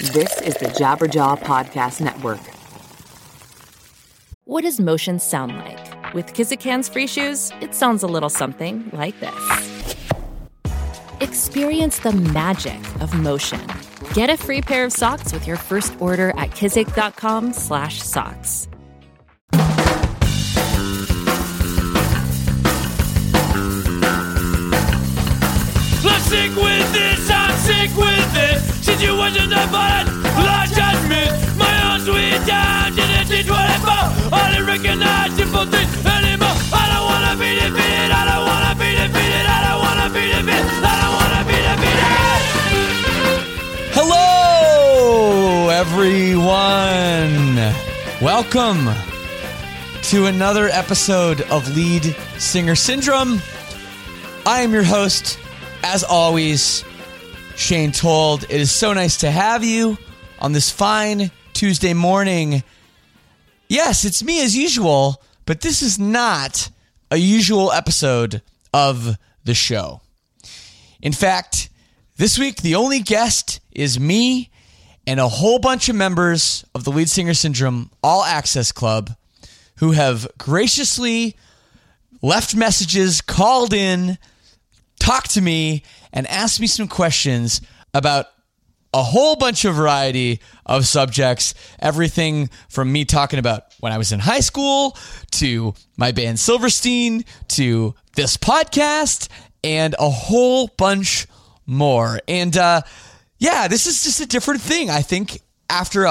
This is the Jabberjaw Podcast Network. What does motion sound like? With Kizikans free shoes, it sounds a little something like this. Experience the magic of motion. Get a free pair of socks with your first order at kizik.com/socks. I'm sick with this, I'm sick with this. Situations I find, large judgment. My own sweet time, didn't teach what I found. I didn't recognize simple things anymore. I don't wanna be defeated, I don't wanna be defeated, I don't wanna be defeated, I don't wanna be defeated. Hello, everyone. Welcome to another episode of Lead Singer Syndrome. I am your host, as always, Shane Told. It is so nice to have you on this fine Tuesday morning. Yes, it's me as usual, but this is not a usual episode of the show. In fact, this week the only guest is me and a whole bunch of members of the Lead Singer Syndrome All Access Club who have graciously left messages, called in, talked to me, and asked me some questions about a whole bunch of variety of subjects. Everything from me talking about when I was in high school, to my band Silverstein, to this podcast, and a whole bunch more. And this is just a different thing. I think after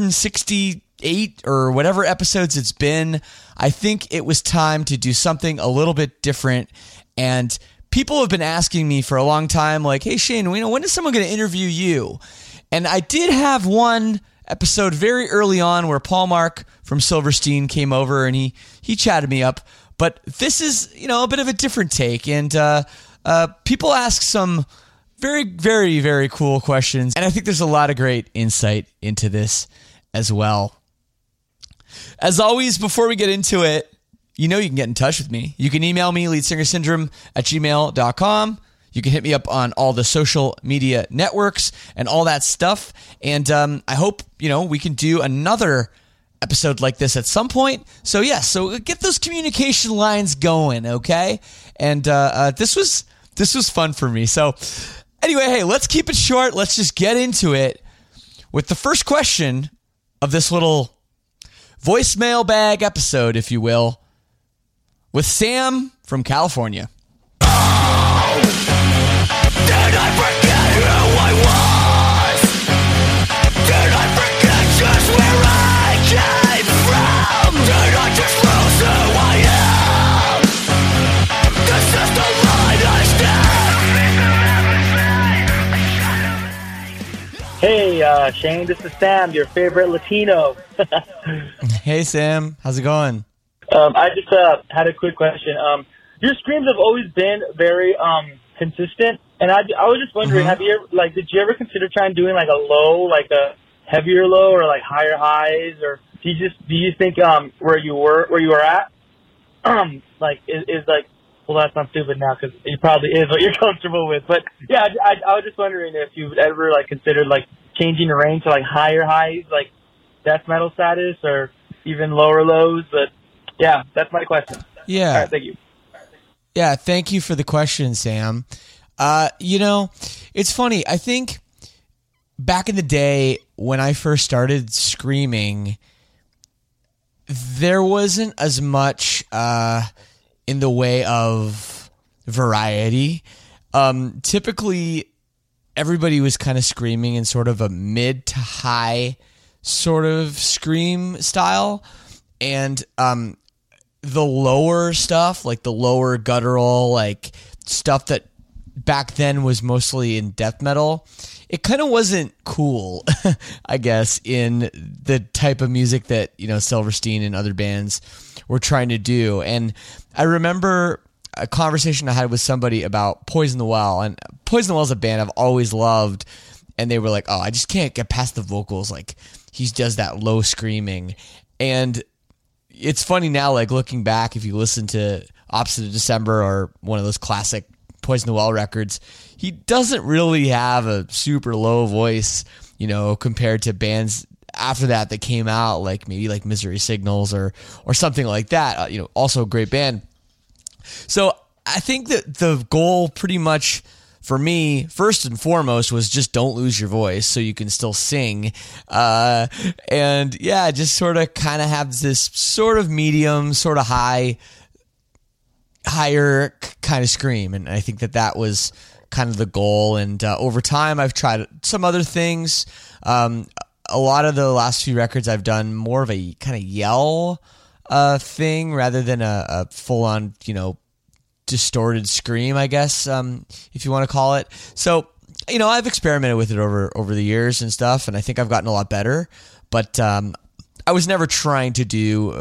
168 or whatever episodes it's been, I think it was time to do something a little bit different. And people have been asking me for a long time, like, hey, Shane, when is someone going to interview you? And I did have one episode very early on where Paul Mark from Silverstein came over and he chatted me up. But this is, a bit of a different take. And people ask some very, very, very cool questions. And I think there's a lot of great insight into this as well. As always, before we get into it, you can get in touch with me. You can email me, leadsingersyndrome@gmail.com. You can hit me up on all the social media networks and all that stuff. And I hope, we can do another episode like this at some point. So get those communication lines going, okay? And this was fun for me. So anyway, hey, let's keep it short. Let's just get into it with the first question of this little voicemail bag episode, if you will, with Sam from California. Did I forget who I was? Did I forget just where I came from? Did I just lose who I am? This is the line I stand. Hey, Shane, this is Sam, your favorite Latino. Hey, Sam. How's it going? I just had a quick question. Your screams have always been very consistent, and I was just wondering, have you ever, did you ever consider trying doing a low, a heavier low, or higher highs, or do you think where you were at, well, that's not stupid now because it probably is what you're comfortable with, but yeah, I was just wondering if you've ever considered changing the range to higher highs, death metal status, or even lower lows, but. Yeah, that's my question. Yeah. All right, thank you. Yeah, thank you for the question, Sam. It's funny. I think back in the day when I first started screaming, there wasn't as much in the way of variety. Typically, everybody was kind of screaming in sort of a mid to high sort of scream style. And the lower stuff, the lower guttural, stuff that back then was mostly in death metal, it kind of wasn't cool, I guess, in the type of music that, Silverstein and other bands were trying to do. And I remember a conversation I had with somebody about Poison the Well. And Poison the Well is a band I've always loved. And they were like, oh, I just can't get past the vocals. He does that low screaming. And it's funny now, looking back, if you listen to Opposite of December or one of those classic Poison the Well records, he doesn't really have a super low voice compared to bands after that came out, like maybe like Misery Signals or something like that. Also a great band. So I think that the goal pretty much for me, first and foremost, was just don't lose your voice so you can still sing. And yeah, just sort of kind of have this sort of medium, sort of higher kind of scream. And I think that was kind of the goal. And over time, I've tried some other things. A lot of the last few records I've done more of a kind of yell thing rather than a full-on, distorted scream, I guess, if you want to call it. So, I've experimented with it over the years and stuff, and I think I've gotten a lot better. But I was never trying to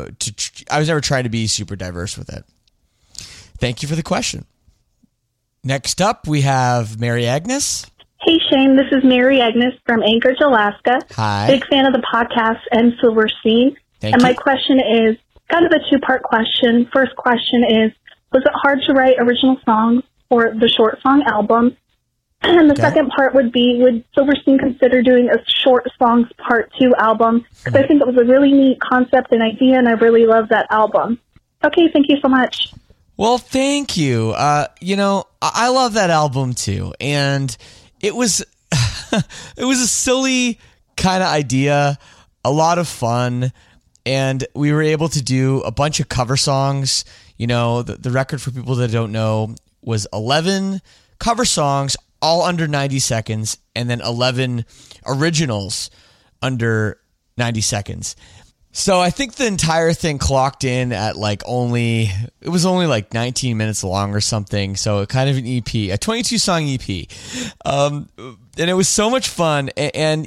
be super diverse with it. Thank you for the question. Next up, we have Mary Agnes. Hey, Shane. This is Mary Agnes from Anchorage, Alaska. Hi. Big fan of the podcast and Silver Scene. Thank and you. My question is kind of a two-part question. First question is, was it hard to write original songs for the short song album? And the second part would be, would Silverstein consider doing a short songs part 2 album? Because I think it was a really neat concept and idea, and I really love that album. Okay, thank you so much. Well, thank you. I love that album too, and it was it was a silly kind of idea, a lot of fun, and we were able to do a bunch of cover songs. The record, for people that don't know, was 11 cover songs, all under 90 seconds, and then 11 originals under 90 seconds. So I think the entire thing clocked in at only 19 minutes long or something. So kind of an EP, a 22 song EP. And it was so much fun. And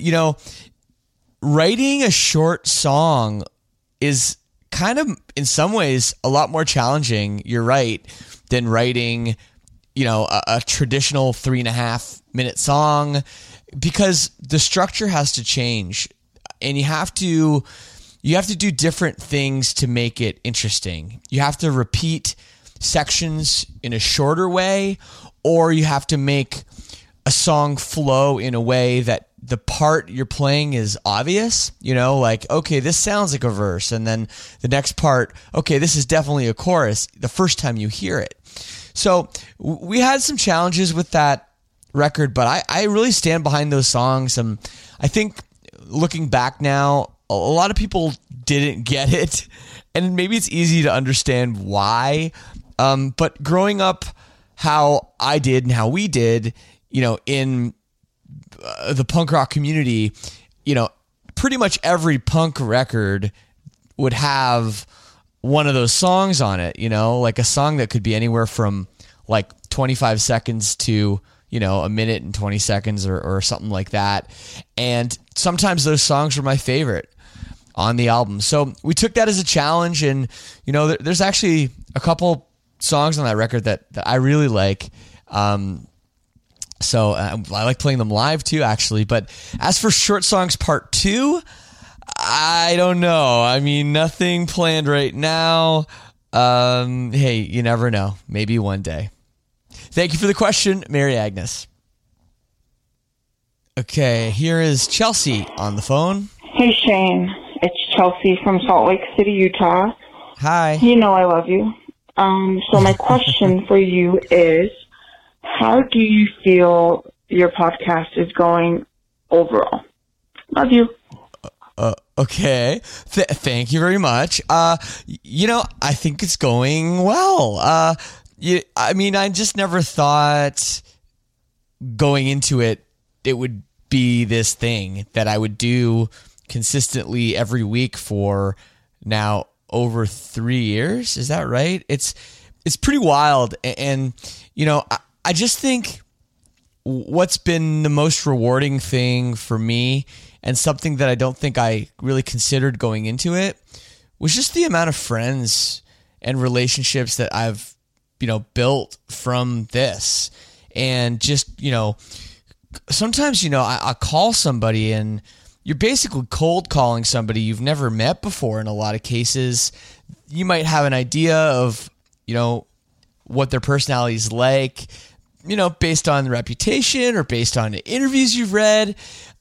writing a short song is kind of, in some ways, a lot more challenging, you're right, than writing, a traditional 3.5 minute song, because the structure has to change, and you have to do different things to make it interesting. You have to repeat sections in a shorter way, or you have to make a song flow in a way that the part you're playing is obvious, okay, this sounds like a verse, and then the next part, okay, this is definitely a chorus the first time you hear it. So we had some challenges with that record, but I really stand behind those songs. And I think looking back now, a lot of people didn't get it, and maybe it's easy to understand why. But growing up how I did and how we did, in the punk rock community, pretty much every punk record would have one of those songs on it, like a song that could be anywhere from 25 seconds to, a minute and 20 seconds or something like that. And sometimes those songs were my favorite on the album. So we took that as a challenge, and, there's actually a couple songs on that record that I really like. So I like playing them live too, actually. But as for Short Songs Part 2, I don't know. I mean, nothing planned right now. Hey, you never know. Maybe one day. Thank you for the question, Mary Agnes. Okay, here is Chelsea on the phone. Hey, Shane. It's Chelsea from Salt Lake City, Utah. Hi. You know I love you. So my question for you is, how do you feel your podcast is going overall? Love you. Okay. Thank you very much. I think it's going well. I just never thought going into it would be this thing that I would do consistently every week for now over 3 years. Is that right? It's pretty wild. And I just think what's been the most rewarding thing for me, and something that I don't think I really considered going into it, was just the amount of friends and relationships that I've, built from this. And just, sometimes, I call somebody and you're basically cold calling somebody you've never met before. In a lot of cases, you might have an idea of, what their personality is like, based on the reputation or based on the interviews you've read.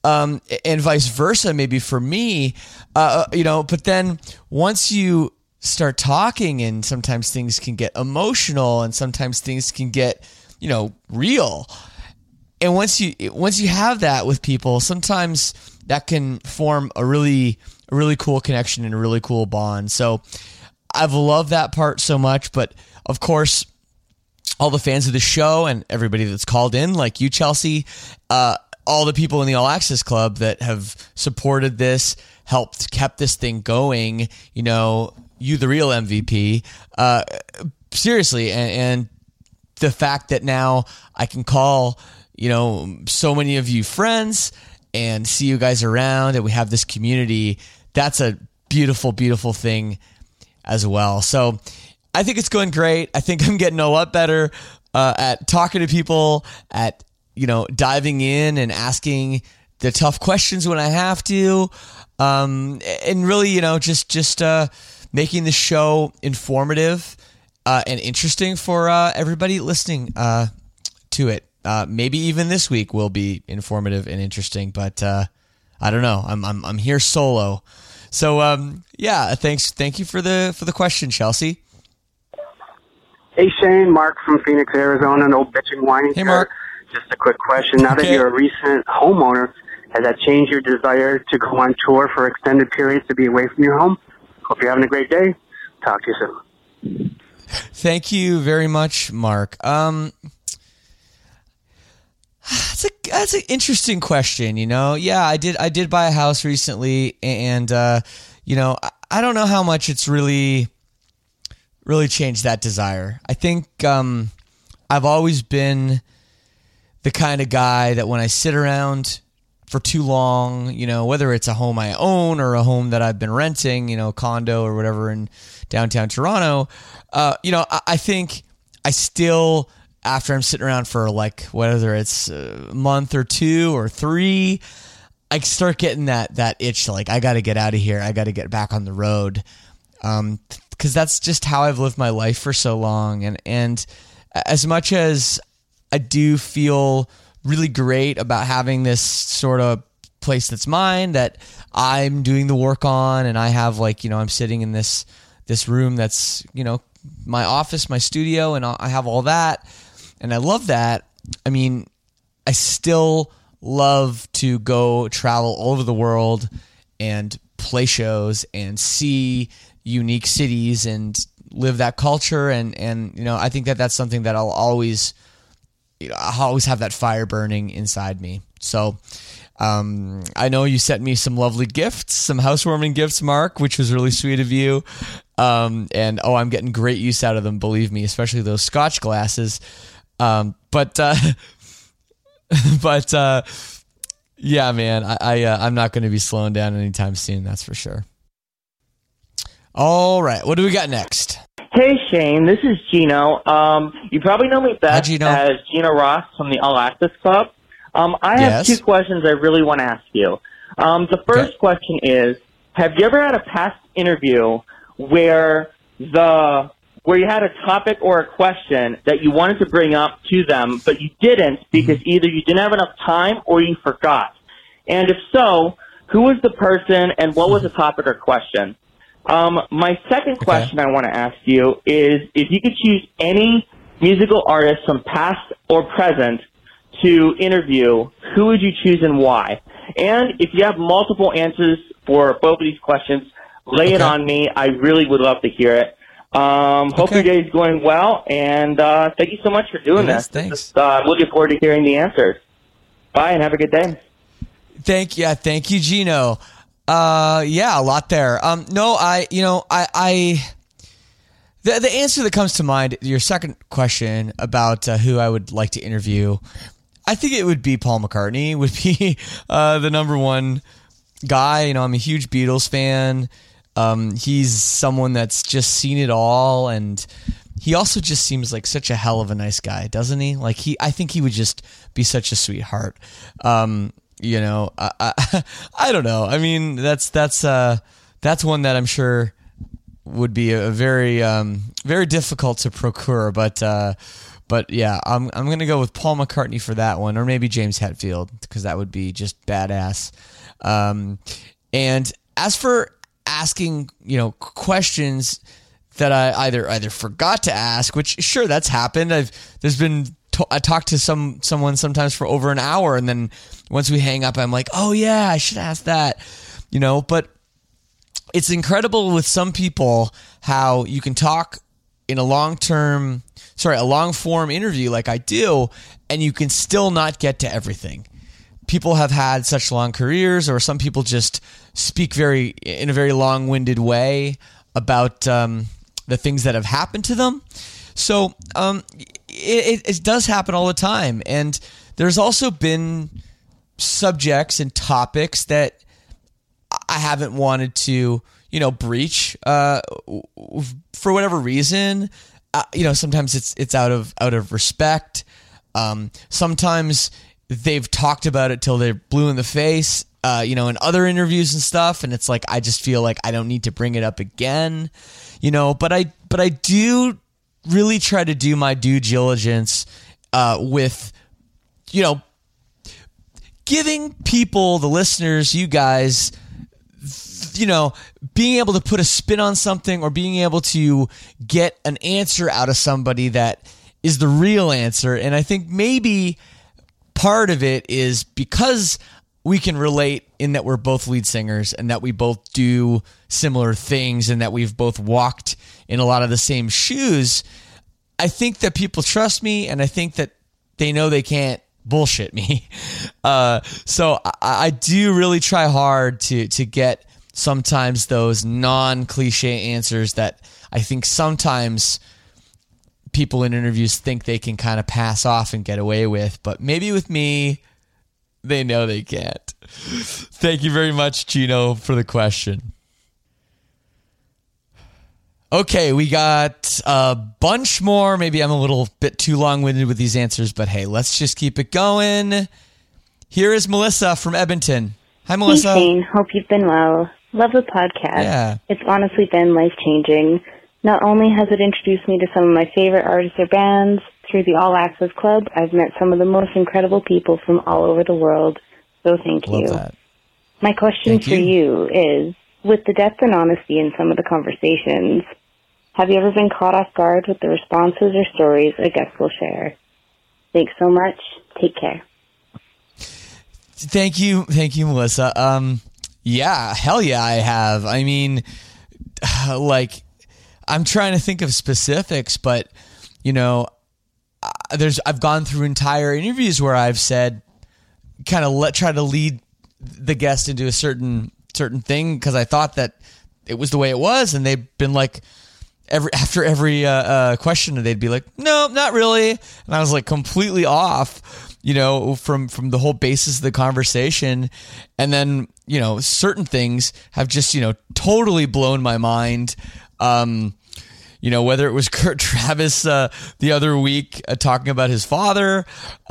and vice versa, maybe for me, but then once you start talking, and sometimes things can get emotional, and sometimes things can get, real. And once you have that with people, sometimes that can form a really cool connection and a really cool bond. So I've loved that part so much, but of course, all the fans of the show and everybody that's called in, like you, Chelsea, all the people in the All Access Club that have supported this, kept this thing going, you the real MVP, seriously. And the fact that now I can call, so many of you friends and see you guys around, and we have this community, that's a beautiful, beautiful thing as well. So I think it's going great. I think I'm getting a lot better at talking to people, at, diving in and asking the tough questions when I have to. And really, just making the show informative and interesting for everybody listening to it. Maybe even this week will be informative and interesting, but I don't know. I'm here solo. So thank you for the question, Chelsea. Hey Shane, Mark from Phoenix, Arizona, no bitching whining. Hey Mark. Just a quick question. Now that you're a recent homeowner, has that changed your desire to go on tour for extended periods to be away from your home? Hope you're having a great day. Talk to you soon. Thank you very much, Mark. That's an interesting question. Yeah, I did buy a house recently, and I don't know how much it's really changed that desire. I think I've always been the kind of guy that when I sit around for too long, whether it's a home I own or a home that I've been renting, a condo or whatever in downtown Toronto, I think I still, after I'm sitting around for whether it's a month or 2 or 3, I start getting that itch to I got to get out of here. I got to get back on the road. Because that's just how I've lived my life for so long. And as much as I do feel really great about having this sort of place that's mine, that I'm doing the work on, and I have I'm sitting in this room that's, my office, my studio, and I have all that. And I love that. I mean, I still love to go travel all over the world and play shows and see unique cities and live that culture. And I think that's something that I'll always have that fire burning inside me. So I know you sent me some lovely gifts, some housewarming gifts, Mark, which was really sweet of you. I'm getting great use out of them, believe me, especially those Scotch glasses. But yeah, man, I'm not going to be slowing down anytime soon. That's for sure. All right. What do we got next? Hey, Shane, this is Gino. You probably know me best as Gino Ross from the All Access Club. I have 2 questions I really want to ask you. The first question is, have you ever had a past interview where you had a topic or a question that you wanted to bring up to them, but you didn't because either you didn't have enough time or you forgot? And if so, who was the person and what was the topic or question? My second question I want to ask you is if you could choose any musical artist from past or present to interview, who would you choose and why? And if you have multiple answers for both of these questions, lay it on me. I really would love to hear it. Hope your day is going well, and thank you so much for doing this. Thanks. Looking forward to hearing the answers. Bye, and have a good day. Thank you, Gino. A lot there. The answer that comes to mind, your second question about who I would like to interview, I think it would be Paul McCartney. Would be the number one guy. I'm a huge Beatles fan. He's someone that's just seen it all, and he also just seems like such a hell of a nice guy, doesn't he? I think he would just be such a sweetheart. I don't know. I mean, that's one that I'm sure would be a very, very difficult to procure, but But yeah, I'm going to go with Paul McCartney for that one, or maybe James Hetfield, because that would be just badass. And as for asking, questions that I either forgot to ask, which sure, that's happened. I talked to someone sometimes for over an hour, and then once we hang up, I'm like, oh yeah, I should ask that, but it's incredible with some people how you can talk in a long form interview like I do, and you can still not get to everything. People have had such long careers, or some people just speak in a very long-winded way about the things that have happened to them. So it does happen all the time. And there's also been subjects and topics that I haven't wanted to, breach for whatever reason. Sometimes it's out of respect. Sometimes they've talked about it till they're blue in the face, in other interviews and stuff. And it's like, I just feel like I don't need to bring it up again, but I do really try to do my due diligence, with, giving people, the listeners, you guys, being able to put a spin on something, or being able to get an answer out of somebody that is the real answer. And I think maybe part of it is because we can relate in that we're both lead singers, and that we both do similar things, and that we've both walked in a lot of the same shoes. I think that people trust me, and I think that they know they can't bullshit me. So I do really try hard to get sometimes those non-cliche answers that I think sometimes people in interviews think they can kind of pass off and get away with, but maybe with me, they know they can't. Thank you very much, Gino, for the question. Okay, we got a bunch more. Maybe I'm a little bit too long-winded with these answers, but hey, let's just keep it going. Here is Melissa from Edmonton. Hi, Melissa. Hey, Shane. Hope you've been well. Love the podcast. Yeah. It's honestly been life-changing. Not only has it introduced me to some of my favorite artists or bands, through the All Access Club, I've met some of the most incredible people from all over the world, so thank you. Love that. My question for you is, with the depth and honesty in some of the conversations, have you ever been caught off guard with the responses or stories a guest will share? Thanks so much. Take care. Thank you, Melissa. Yeah, hell yeah, I have. I mean, I'm trying to think of specifics, but I've gone through entire interviews where I've said, try to lead the guest into a certain thing because I thought that it was the way it was, and they've been like, after every question, they'd be like, no, not really, and I was like completely off, from the whole basis of the conversation, and then certain things have just totally blown my mind. Whether it was Kurt Travis the other week talking about his father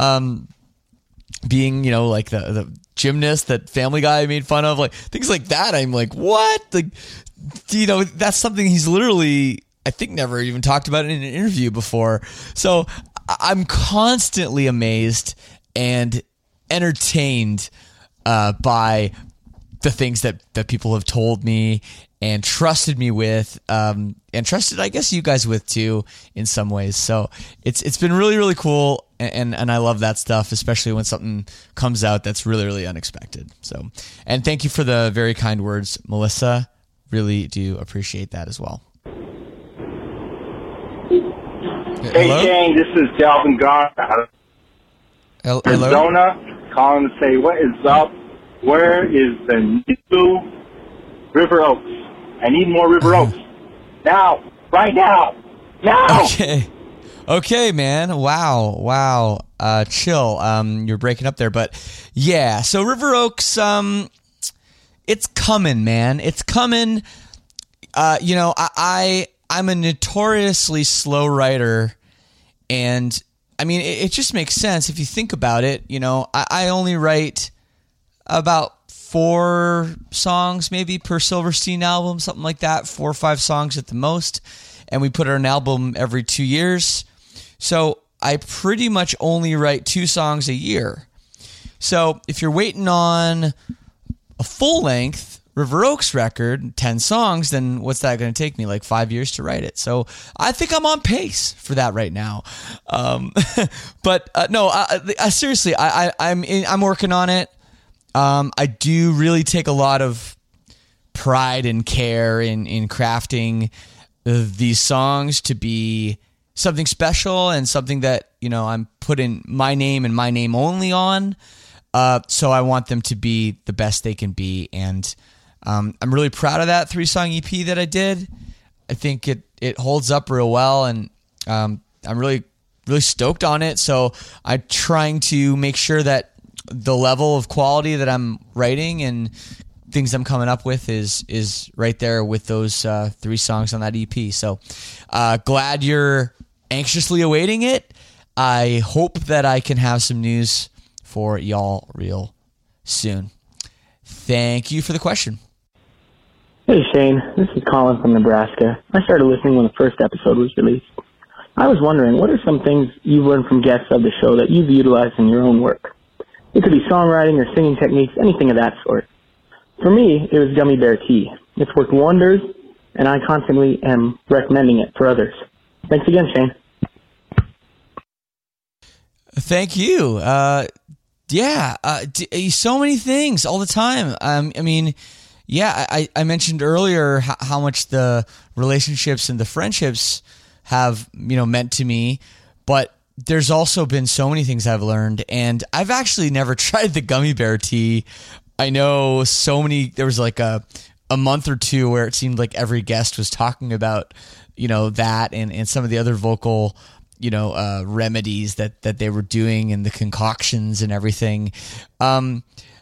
being, like the gymnast that Family Guy made fun of, like things like that. I'm like, what? That's something he's literally, I think, never even talked about in an interview before. So I'm constantly amazed and entertained by the things that people have told me and trusted me with, and trusted, I guess, you guys with too, in some ways. So it's been really, really cool, and I love that stuff, especially when something comes out that's really, really unexpected. So, and thank you for the very kind words, Melissa. Really do appreciate that as well. Hey, Shane, this is Delvin Garner, Arizona, calling to say, what is up? Where is the new River Oaks? I need more River Oaks. Now. Right now. Now. Okay, man. Wow. Chill. You're breaking up there, but yeah. So River Oaks, it's coming, man. It's coming. I'm a notoriously slow writer, and I mean, it just makes sense if you think about it. I only write about 4 songs maybe per Silverstein album, something like that, 4 or 5 songs at the most, and we put out an album every 2 years. So I pretty much only write 2 songs a year. So if you're waiting on a full-length River Oaks record, 10 songs, then what's that going to take me? Like 5 years to write it. So I think I'm on pace for that right now. But no, seriously, I'm working on it. I do really take a lot of pride and care in crafting these songs to be something special and something that, I'm putting my name and my name only on. So I want them to be the best they can be. And I'm really proud of that 3-song EP that I did. I think it holds up real well, and I'm really, really stoked on it. So I'm trying to make sure that the level of quality that I'm writing and things I'm coming up with is right there with those 3 songs on that EP. So glad you're anxiously awaiting it. I hope that I can have some news for y'all real soon. Thank you for the question. Hey Shane, this is Colin from Nebraska. I started listening when the first episode was released. I was wondering, what are some things you've learned from guests of the show that you've utilized in your own work? It could be songwriting or singing techniques, anything of that sort. For me, it was gummy bear tea. It's worked wonders, and I constantly am recommending it for others. Thanks again, Shane. Thank you. So many things all the time. I mentioned earlier how much the relationships and the friendships have, meant to me, but there's also been so many things I've learned, and I've actually never tried the gummy bear tea. I know there was like a month or two where it seemed like every guest was talking about, that and some of the other vocal, remedies that they were doing and the concoctions and everything. I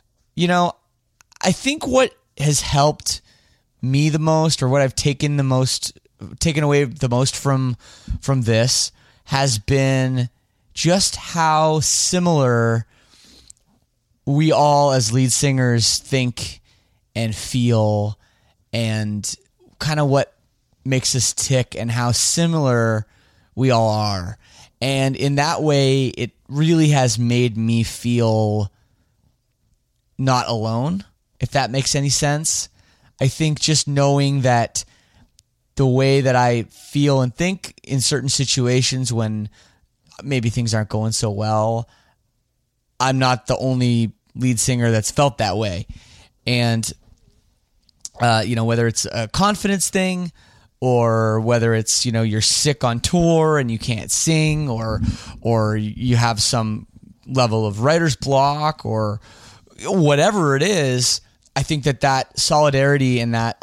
think what has helped me the most, or what I've taken away the most from this, has been just how similar we all as lead singers think and feel, and kind of what makes us tick and how similar we all are. And in that way, it really has made me feel not alone, if that makes any sense. I think just knowing that the way that I feel and think in certain situations when maybe things aren't going so well, I'm not the only lead singer that's felt that way. And, whether it's a confidence thing, or whether it's, you're sick on tour and you can't sing, or you have some level of writer's block, or whatever it is, I think that solidarity and that,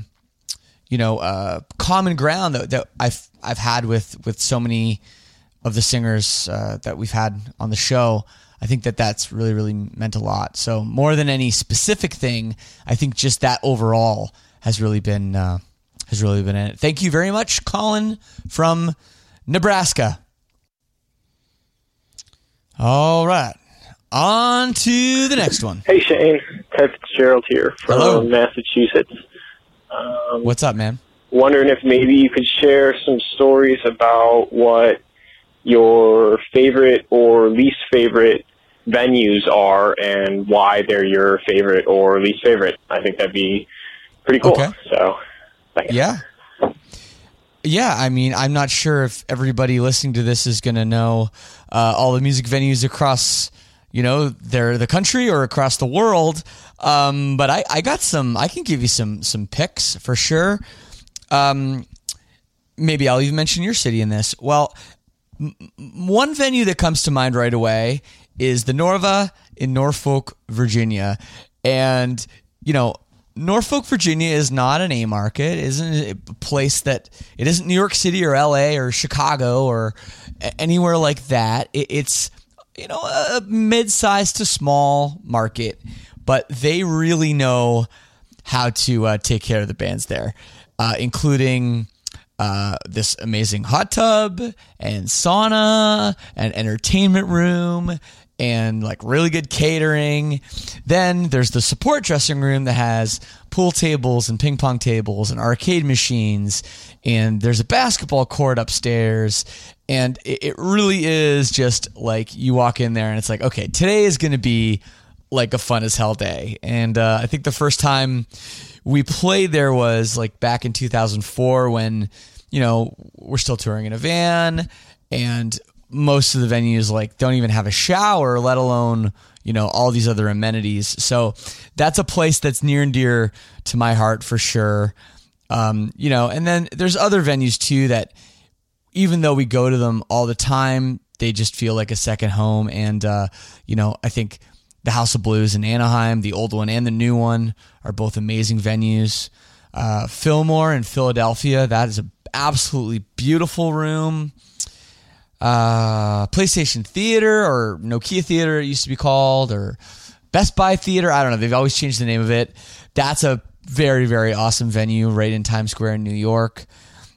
common ground that I've had with so many of the singers that we've had on the show, I think that's really, really meant a lot. So more than any specific thing, I think just that overall has really been in it. Thank you very much, Colin from Nebraska. All right. On to the next one. Hey, Shane. Ted Fitzgerald here from Massachusetts. What's up, man? Wondering if maybe you could share some stories about what your favorite or least favorite venues are and why they're your favorite or least favorite. I think that'd be pretty cool. Okay. So, thanks. Yeah. Yeah, I mean, I'm not sure if everybody listening to this is going to know all the music venues across, the country or across the world. But I got some. I can give you some picks for sure. Maybe I'll even mention your city in this. Well, one venue that comes to mind right away is the Norva in Norfolk, Virginia, and Norfolk, Virginia is not an A market. It isn't a place it isn't New York City or LA or Chicago or anywhere like that. It's a mid-sized to small market, but they really know how to take care of the bands there, including this amazing hot tub and sauna and entertainment room and like really good catering. Then there's the support dressing room that has pool tables and ping pong tables and arcade machines, and there's a basketball court upstairs, And it really is just like you walk in there and it's like, okay, today is going to be like a fun as hell day. And I think the first time we played there was like back in 2004 when, we're still touring in a van and most of the venues like don't even have a shower, let alone, all these other amenities. So that's a place that's near and dear to my heart for sure. And then there's other venues too that even though we go to them all the time, they just feel like a second home. And, I think the House of Blues in Anaheim, the old one and the new one, are both amazing venues. Fillmore in Philadelphia, that is an absolutely beautiful room. PlayStation Theater, or Nokia Theater it used to be called, or Best Buy Theater, I don't know. They've always changed the name of it. That's a very, very awesome venue right in Times Square in New York.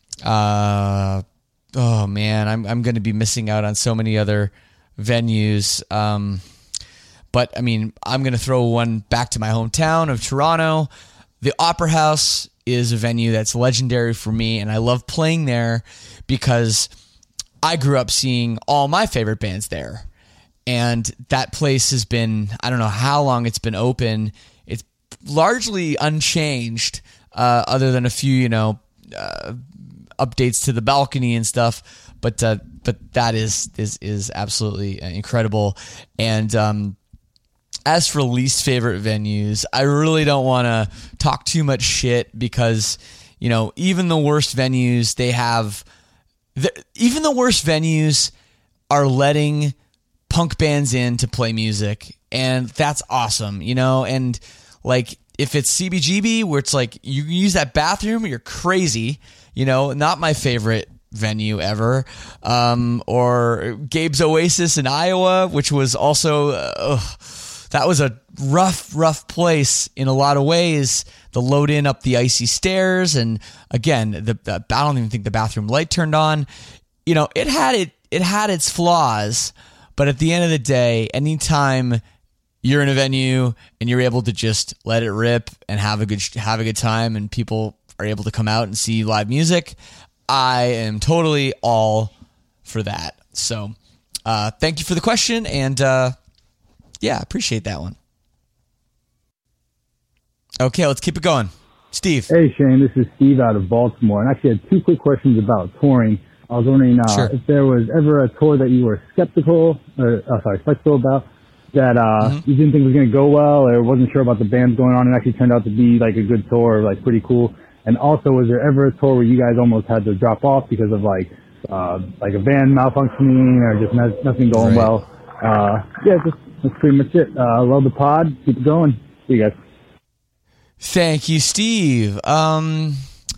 Oh man, I'm going to be missing out on so many other venues. But I mean, I'm going to throw one back to my hometown of Toronto. The Opera House is a venue that's legendary for me, and I love playing there because I grew up seeing all my favorite bands there. And that place has been, I don't know how long it's been open. It's largely unchanged, other than a few, updates to the balcony and stuff, but that is absolutely incredible. And as for least favorite venues, I really don't want to talk too much shit because even the worst venues even the worst venues are letting punk bands in to play music, and that's awesome, and like if it's CBGB where it's like you use that bathroom, you're crazy. Not my favorite venue ever. Or Gabe's Oasis in Iowa, which was also, that was a rough place in a lot of ways. The load in up the icy stairs. And again, I don't even think the bathroom light turned on. It had its flaws, but at the end of the day, anytime you're in a venue and you're able to just let it rip and have a good time and people are able to come out and see live music, I am totally all for that. So thank you for the question, and appreciate that one. Okay, let's keep it going. Steve. Hey, Shane, this is Steve out of Baltimore, and I actually had two quick questions about touring. I was wondering if there was ever a tour that you were skeptical about, that you didn't think was going to go well, or wasn't sure about the bands going on, and actually turned out to be like a good tour, like pretty cool. And also, was there ever a tour where you guys almost had to drop off because of like a van malfunctioning or just nothing going well? That's pretty much it. I love the pod. Keep it going. See you guys. Thank you, Steve. I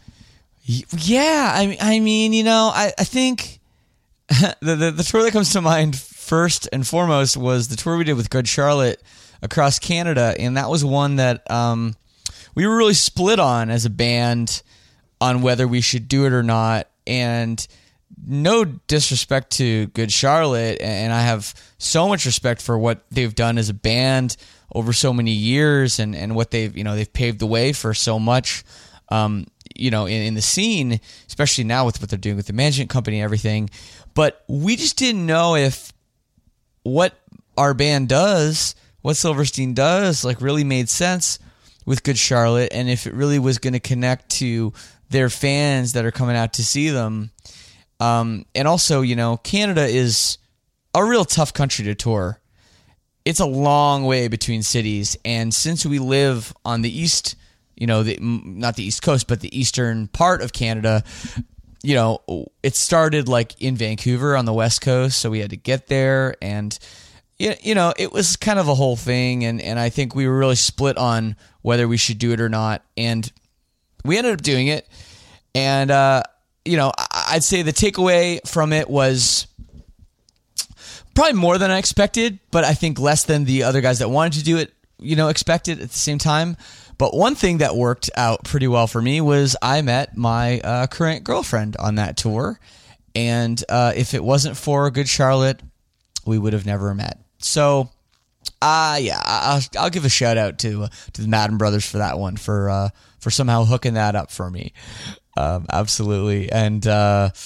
think the tour that comes to mind first and foremost was the tour we did with Good Charlotte across Canada, and that was one that we were really split on as a band on whether we should do it or not. And no disrespect to Good Charlotte, and I have so much respect for what they've done as a band over so many years, and what they've paved the way for so much, in the scene, especially now with what they're doing with the management company and everything. But we just didn't know if what our band does, what Silverstein does, like really made sense with Good Charlotte, and if it really was going to connect to their fans that are coming out to see them. And also, Canada is a real tough country to tour. It's a long way between cities, and since we live on the east, not the East Coast, but the eastern part of Canada, it started like in Vancouver on the West Coast, so we had to get there, and it was kind of a whole thing, and I think we were really split on whether we should do it or not, and we ended up doing it. And I'd say the takeaway from it was probably more than I expected, but I think less than the other guys that wanted to do it, expected at the same time. But one thing that worked out pretty well for me was I met my current girlfriend on that tour, and if it wasn't for Good Charlotte, we would have never met. So, I'll give a shout out to the Madden brothers for that one, for somehow hooking that up for me. Absolutely. And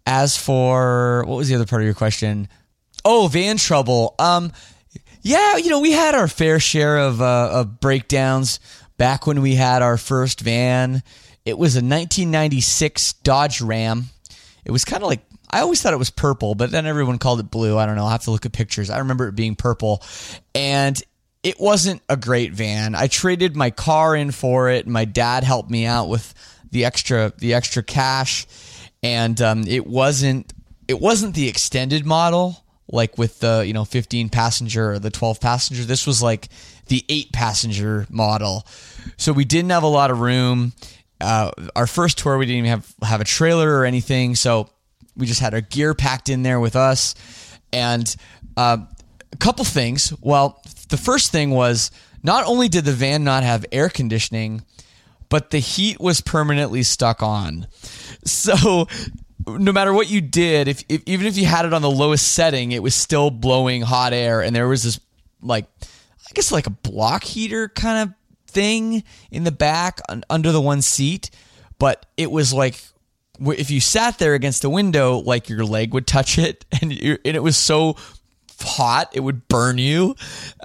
As for, what was the other part of your question? Oh, van trouble. Yeah, we had our fair share of breakdowns back when we had our first van. It was a 1996 Dodge Ram. It was kind of like, I always thought it was purple, but then everyone called it blue. I don't know. I'll have to look at pictures. I remember it being purple. And it wasn't a great van. I traded my car in for it. My dad helped me out with the extra cash. And it wasn't the extended model, like with the 15 passenger or the 12 passenger. This was like the 8 passenger model. So we didn't have a lot of room. Our first tour, we didn't even have a trailer or anything. So we just had our gear packed in there with us. And a couple things. Well, the first thing was, not only did the van not have air conditioning, but the heat was permanently stuck on. So no matter what you did, even if you had it on the lowest setting, it was still blowing hot air. And there was this, like, I guess like a block heater kind of thing in the back under the one seat. But it was like, if you sat there against the window, like your leg would touch it, and it was so hot it would burn you.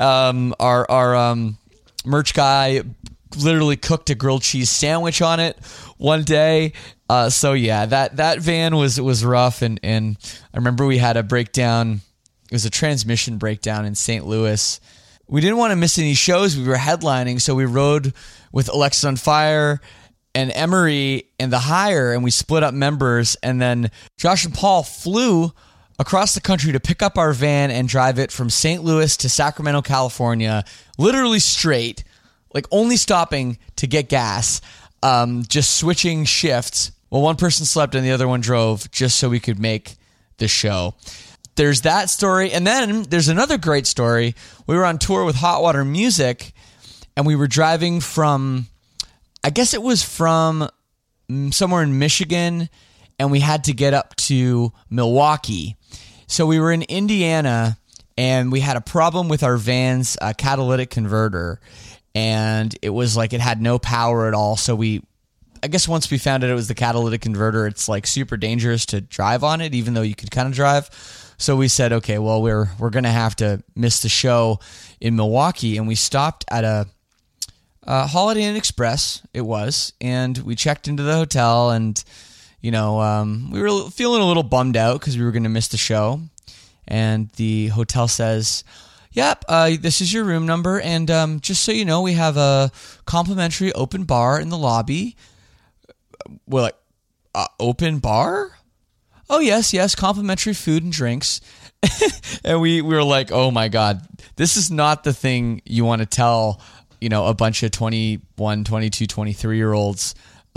Our merch guy literally cooked a grilled cheese sandwich on it one day. So yeah, that van was rough, and I remember we had a breakdown. It was a transmission breakdown in St. Louis. We didn't want to miss any shows. We were headlining, so we rode with Alexisonfire and Emery and The Hire, and we split up members. And then Josh and Paul flew across the country to pick up our van and drive it from St. Louis to Sacramento, California, literally straight, like only stopping to get gas, just switching shifts. Well, one person slept and the other one drove just so we could make the show. There's that story. And then there's another great story. We were on tour with Hot Water Music, and we were driving from, I guess it was from somewhere in Michigan, and we had to get up to Milwaukee. So we were in Indiana, and we had a problem with our van's catalytic converter, and it was like it had no power at all. So I guess once we found out it was the catalytic converter, it's like super dangerous to drive on it, even though you could kind of drive. So we said, okay, well, we're going to have to miss the show in Milwaukee, and we stopped at a Holiday Inn Express, it was, and we checked into the hotel, and we were feeling a little bummed out because we were going to miss the show. And the hotel says, yep, this is your room number, and just so you know, we have a complimentary open bar in the lobby. We're like, open bar? Oh, yes, complimentary food and drinks. And we were like, oh my God, this is not the thing you want to tell, a bunch of 21, 22, 23-year-olds,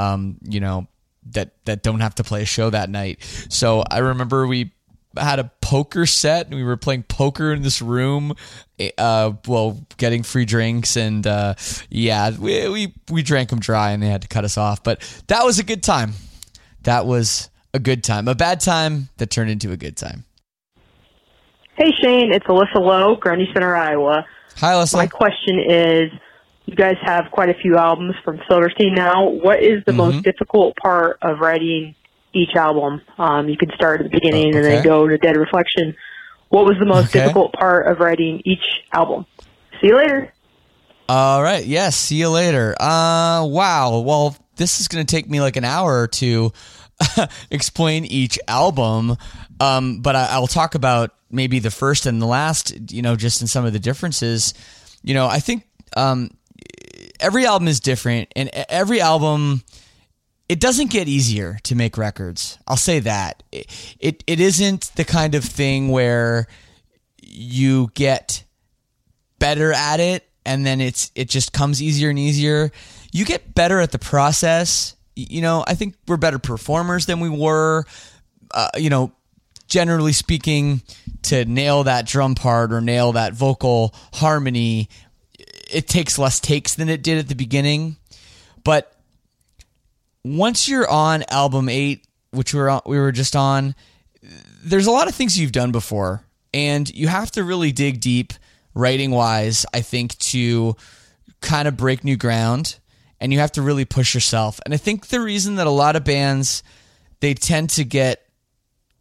that don't have to play a show that night. So I remember we had a poker set, and we were playing poker in this room, getting free drinks, and we drank them dry, and they had to cut us off. But that was a good time. That was a good time. A bad time that turned into a good time. Hey, Shane, it's Alyssa Lowe, Grundy Center, Iowa. Hi, Alyssa. My question is, you guys have quite a few albums from Silverstein now. What is the most difficult part of writing each album? You can start at the beginning and then go to Dead Reflection. What was the most difficult part of writing each album? See you later. All right. Yes, see you later. Wow. Well, this is going to take me like an hour to explain each album, but I'll talk about maybe the first and the last, just in some of the differences. I think every album is different, and every album, it doesn't get easier to make records. I'll say that. It isn't the kind of thing where you get better at it and then it just comes easier and easier. You get better at the process. I think we're better performers than we were, generally speaking. To nail that drum part or nail that vocal harmony, it takes less takes than it did at the beginning. But once you're on album 8, which we were just on, there's a lot of things you've done before, and you have to really dig deep writing wise, I think, to kind of break new ground, and you have to really push yourself. And I think the reason that a lot of bands, they tend to get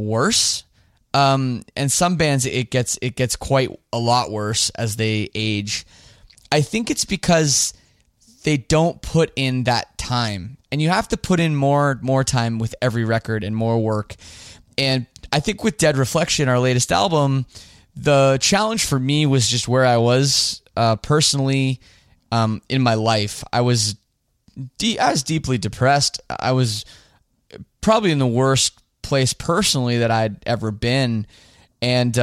worse. And some bands, it gets quite a lot worse as they age. I think it's because they don't put in that time, and you have to put in more time with every record and more work. And I think with Dead Reflection, our latest album, the challenge for me was just where I was personally in my life. I was deeply depressed. I was probably in the worst place personally that I'd ever been. And,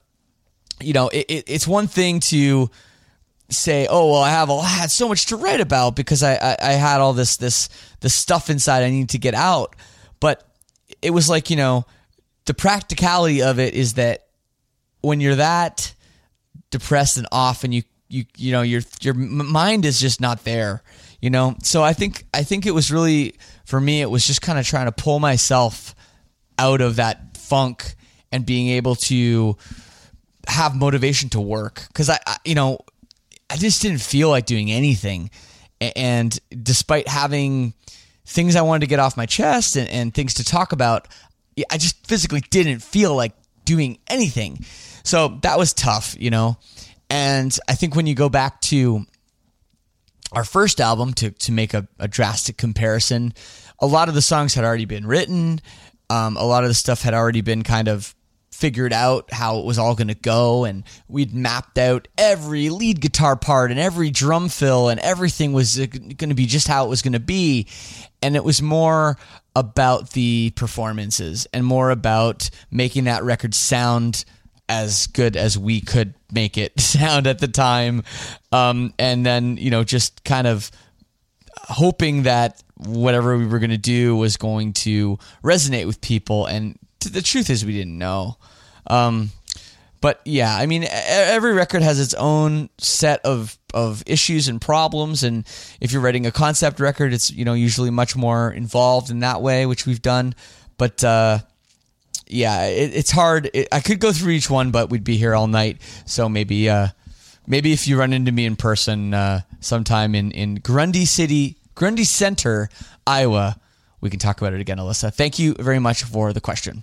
it's one thing to say, oh, well, I had so much to write about because I had all this stuff inside I need to get out. But it was like, the practicality of it is that when you're that depressed and off, and your mind is just not there, So I think it was really, for me, it was just kind of trying to pull myself out of that funk and being able to have motivation to work, because I just didn't feel like doing anything. And despite having things I wanted to get off my chest and things to talk about, I just physically didn't feel like doing anything. So that was tough, And I think when you go back to our first album to make a drastic comparison, a lot of the songs had already been written. A lot of the stuff had already been kind of figured out how it was all going to go, and we'd mapped out every lead guitar part and every drum fill, and everything was going to be just how it was going to be. And it was more about the performances and more about making that record sound as good as we could make it sound at the time. And then, just kind of hoping that whatever we were going to do was going to resonate with people. And the truth is, we didn't know. But yeah, I mean, every record has its own set of issues and problems. And if you're writing a concept record, it's, usually much more involved in that way, which we've done. But, yeah, it's hard. I could go through each one, but we'd be here all night. So maybe if you run into me in person, sometime in Grundy Center, Iowa, we can talk about it again, Alyssa. Thank you very much for the question.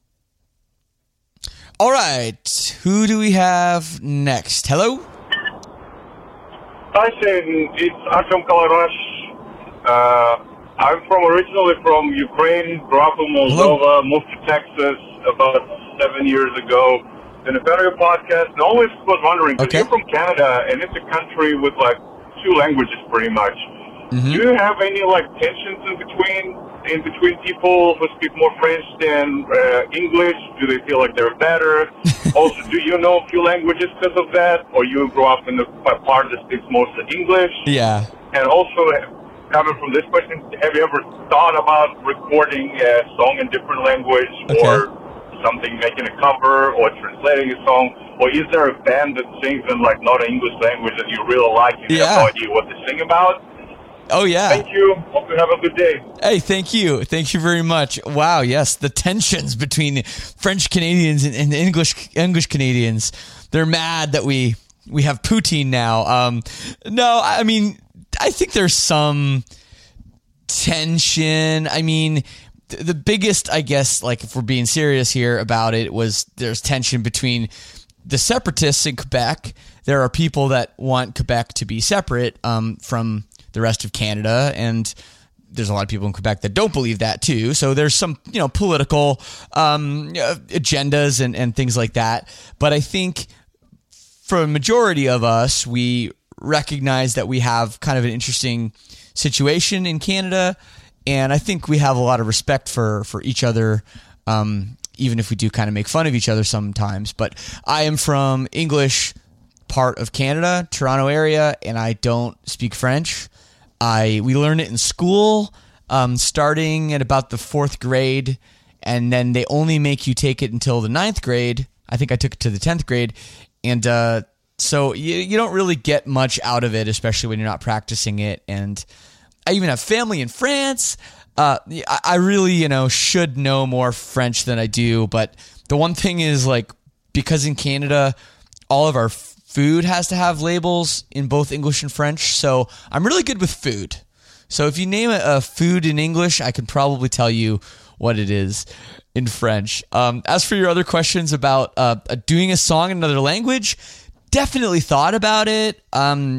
All right, who do we have next? Hello? Hi, Shane. It's Artem Kalarash. I'm originally from Ukraine, grew up in Moldova, moved to Texas about 7 years ago. And I found your podcast, and always was wondering, because you're from Canada, and it's a country with like 2 languages pretty much. Mm-hmm. Do you have any tensions in between people who speak more French than English? Do they feel like they're better? Also, do you know a few languages because of that, or you grew up in the part that speaks mostly English? Yeah. And also, coming from this question, have you ever thought about recording a song in different language, or something, making a cover, or translating a song? Or is there a band that sings in not an English language that you really like and you have no idea what they sing about? Oh, yeah. Thank you. Hope you have a good day. Hey, thank you. Thank you very much. Wow, yes, the tensions between French Canadians and English Canadians. They're mad that we have poutine now. No, I mean, I think there's some tension. I mean, the biggest, I guess, if we're being serious here about it, was there's tension between the separatists in Quebec. There are people that want Quebec to be separate from the rest of Canada, and there's a lot of people in Quebec that don't believe that too. So there's some, political agendas and things like that. But I think for a majority of us, we recognize that we have kind of an interesting situation in Canada, and I think we have a lot of respect for each other, even if we do kind of make fun of each other sometimes. But I am from English part of Canada, Toronto area, and I don't speak French. We learn it in school, starting at about the 4th grade, and then they only make you take it until the 9th grade. I think I took it to the 10th grade, and so you don't really get much out of it, especially when you're not practicing it. And I even have family in France. I really, should know more French than I do. But the one thing is, because in Canada, all of our food has to have labels in both English and French. So I'm really good with food. So if you name a food in English, I can probably tell you what it is in French. As for your other questions about doing a song in another language, definitely thought about it. I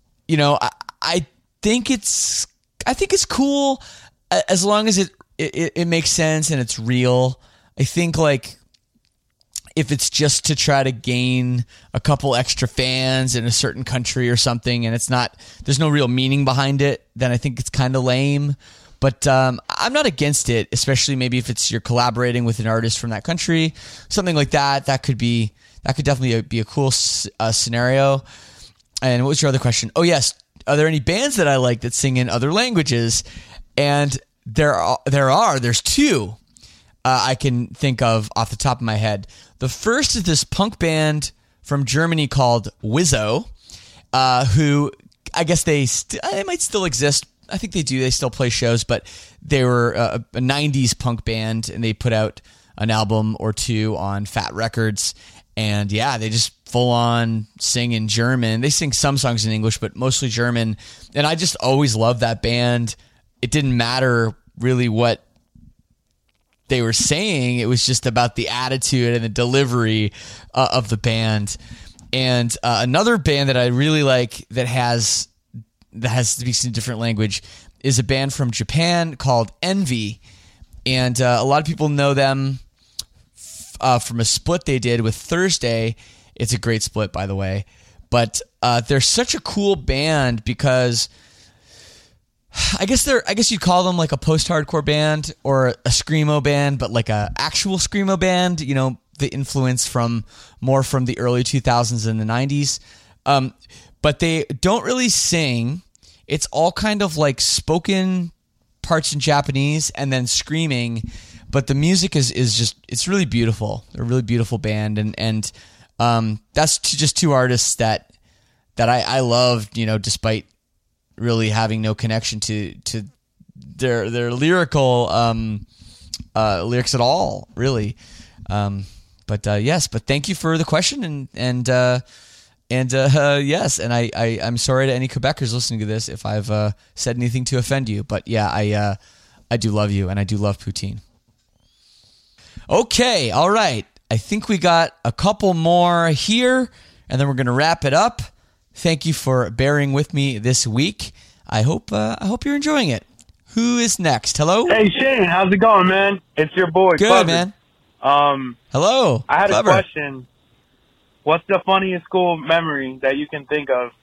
think it's cool as long as it makes sense and it's real. I think like if it's just to try to gain a couple extra fans in a certain country or something, and there's no real meaning behind it, then I think it's kind of lame. But I'm not against it, especially maybe if you're collaborating with an artist from that country, something like that. That could definitely be a cool scenario. And what was your other question? Oh yes, are there any bands that I like that sing in other languages? And there's two I can think of off the top of my head. The first is this punk band from Germany called Wizzo, who I guess they might still exist. I think they do. They still play shows, but they were a 90s punk band, and they put out an album or two on Fat Records. And yeah, they just full on sing in German. They sing some songs in English, but mostly German. And I just always loved that band. It didn't matter really what they were saying. It was just about the attitude and the delivery of the band. And another band that I really like that speaks in a different language is a band from Japan called Envy. And a lot of people know them from a split they did with Thursday. It's a great split, by the way. But they're such a cool band because I guess you'd call them like a post-hardcore band or a screamo band, but like a actual screamo band. You know, the influence from the early 2000s and the 90s. But they don't really sing. It's all kind of like spoken parts in Japanese and then screaming. But the music is just, it's really beautiful. They're a really beautiful band. And that's just two artists that I love, despite really having no connection to their lyrical lyrics at all, really. But thank you for the question and yes, and I'm sorry to any Quebecers listening to this if I've said anything to offend you. But yeah, I do love you, and I do love poutine. Okay, all right. I think we got a couple more here, and then we're going to wrap it up. Thank you for bearing with me this week. I hope you're enjoying it. Who is next? Hello? Hey, Shane. How's it going, man? It's your boy. Good, Clever. Man. Hello. I had Clever. a question. What's the funniest school memory that you can think of?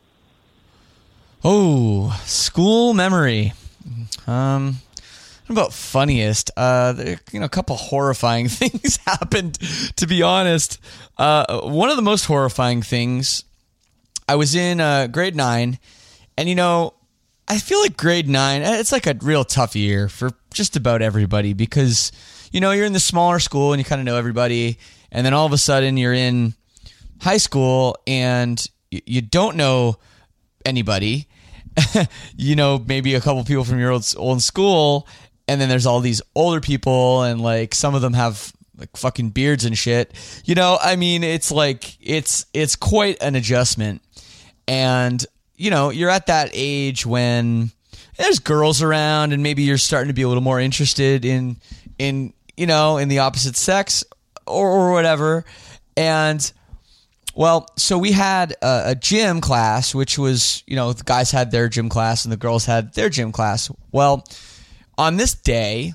Oh, school memory. About funniest. A couple horrifying things happened, to be honest. One of the most horrifying things, I was in grade 9, and I feel like grade 9, it's like a real tough year for just about everybody because, you're in the smaller school and you kind of know everybody, and then all of a sudden you're in high school and you don't know anybody. Maybe a couple people from your old school, and then there's all these older people, and like some of them have like fucking beards and shit. It's like it's quite an adjustment. And you're at that age when there's girls around, and maybe you're starting to be a little more interested in the opposite sex or whatever. And well, so we had a gym class, which was, the guys had their gym class and the girls had their gym class. Well, on this day,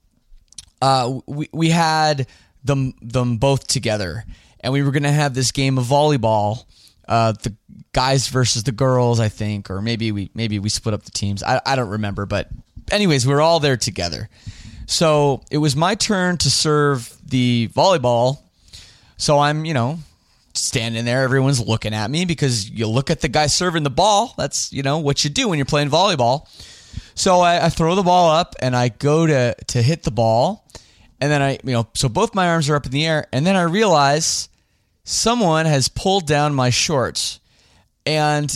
we had them both together, and we were going to have this game of volleyball, the guys versus the girls, I think, or maybe we split up the teams. I don't remember, but anyways, we were all there together. So it was my turn to serve the volleyball. So I'm, standing there, everyone's looking at me because you look at the guy serving the ball. That's, what you do when you're playing volleyball. So I throw the ball up and I go to hit the ball. And then so both my arms are up in the air. And then I realize someone has pulled down my shorts. And,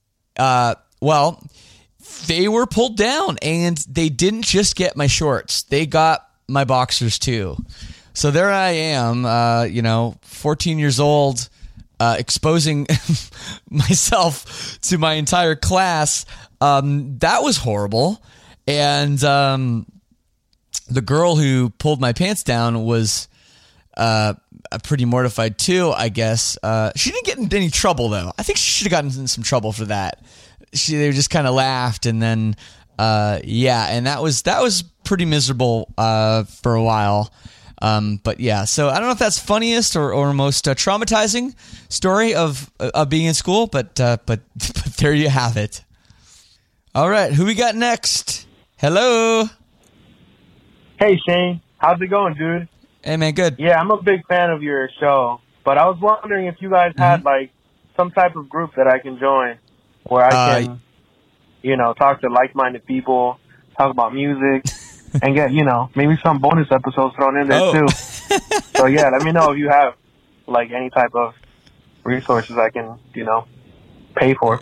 they were pulled down, and they didn't just get my shorts. They got my boxers too. So there I am, 14 years old, exposing myself to my entire class. That was horrible. And the girl who pulled my pants down was pretty mortified too, I guess. She didn't get in any trouble though. I think she should have gotten in some trouble for that. They just kind of laughed, and then and that was pretty miserable for a while. But yeah, so I don't know if that's funniest or most traumatizing story of being in school, but there you have it. All right, who we got next? Hello. Hey Shane, how's it going, dude? Hey man, good. Yeah, I'm a big fan of your show, but I was wondering if you guys had like some type of group that I can join where I can, talk to like-minded people, talk about music, and get, maybe some bonus episodes thrown in there too. So yeah, let me know if you have like any type of resources I can, pay for.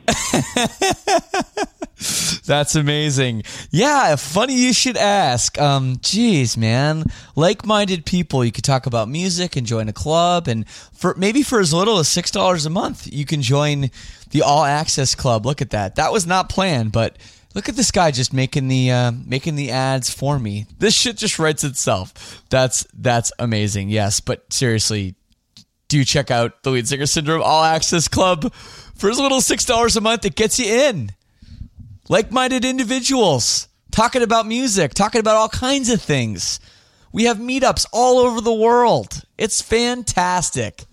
That's amazing. Yeah, funny you should ask. Geez, man. Like-minded people, you could talk about music and join a club, and for as little as $6 a month, you can join the All Access Club. Look at that. That was not planned, but look at this guy just making the ads for me. This shit just writes itself. That's amazing. Yes, but seriously, do check out the Lead Singer Syndrome All Access Club. For as little as $6 a month, it gets you in. Like-minded individuals talking about music, talking about all kinds of things. We have meetups all over the world. It's fantastic.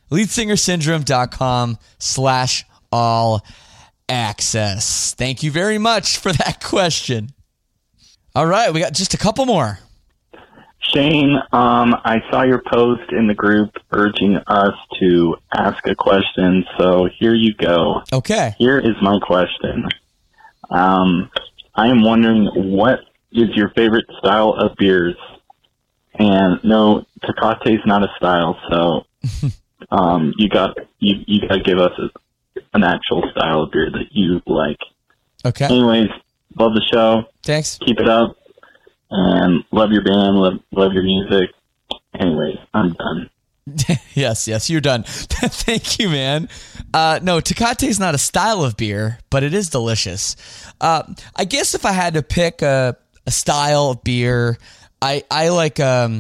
LeadSingerSyndrome.com/all-access. Thank you very much for that question. All right, we got just a couple more. Shane, I saw your post in the group urging us to ask a question, so here you go. Okay. Here is my question. I am wondering, what is your favorite style of beers? And no, Tecate is not a style, so you got to give us an actual style of beer that you like. Okay. Anyways, love the show. Thanks. Keep it up. And love your band, love your music. Anyways, I'm done. Yes, you're done. Thank you, man. No, Tecate is not a style of beer, but it is delicious. I guess if I had to pick a style of beer, I like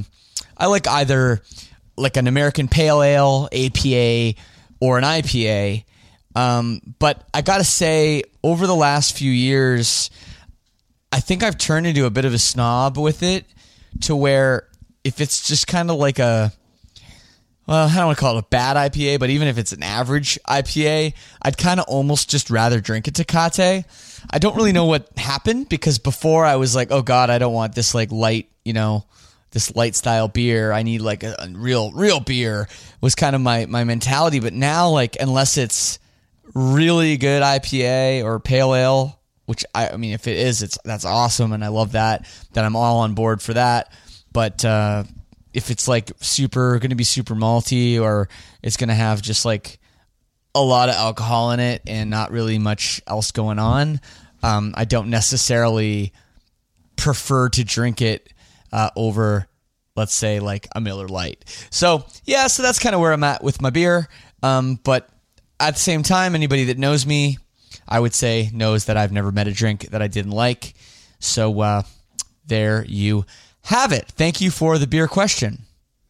either like an American Pale Ale, APA, or an IPA. But I gotta say, over the last few years, I think I've turned into a bit of a snob with it, to where if it's just kind of like I don't want to call it a bad IPA, but even if it's an average IPA, I'd kind of almost just rather drink a Tecate. I don't really know what happened, because before I was like, oh God, I don't want this like light, this light style beer. I need like a real beer, was kind of my mentality. But now, like, unless it's really good IPA or pale ale, which I mean, if it is, that's awesome, and I love that. Then I'm all on board for that. But if it's like going to be super malty, or it's going to have just like a lot of alcohol in it and not really much else going on, I don't necessarily prefer to drink it over, let's say, like a Miller Lite. So yeah, so that's kind of where I'm at with my beer. But at the same time, anybody that knows me, I would say, knows that I've never met a drink that I didn't like. So there you have it. Thank you for the beer question.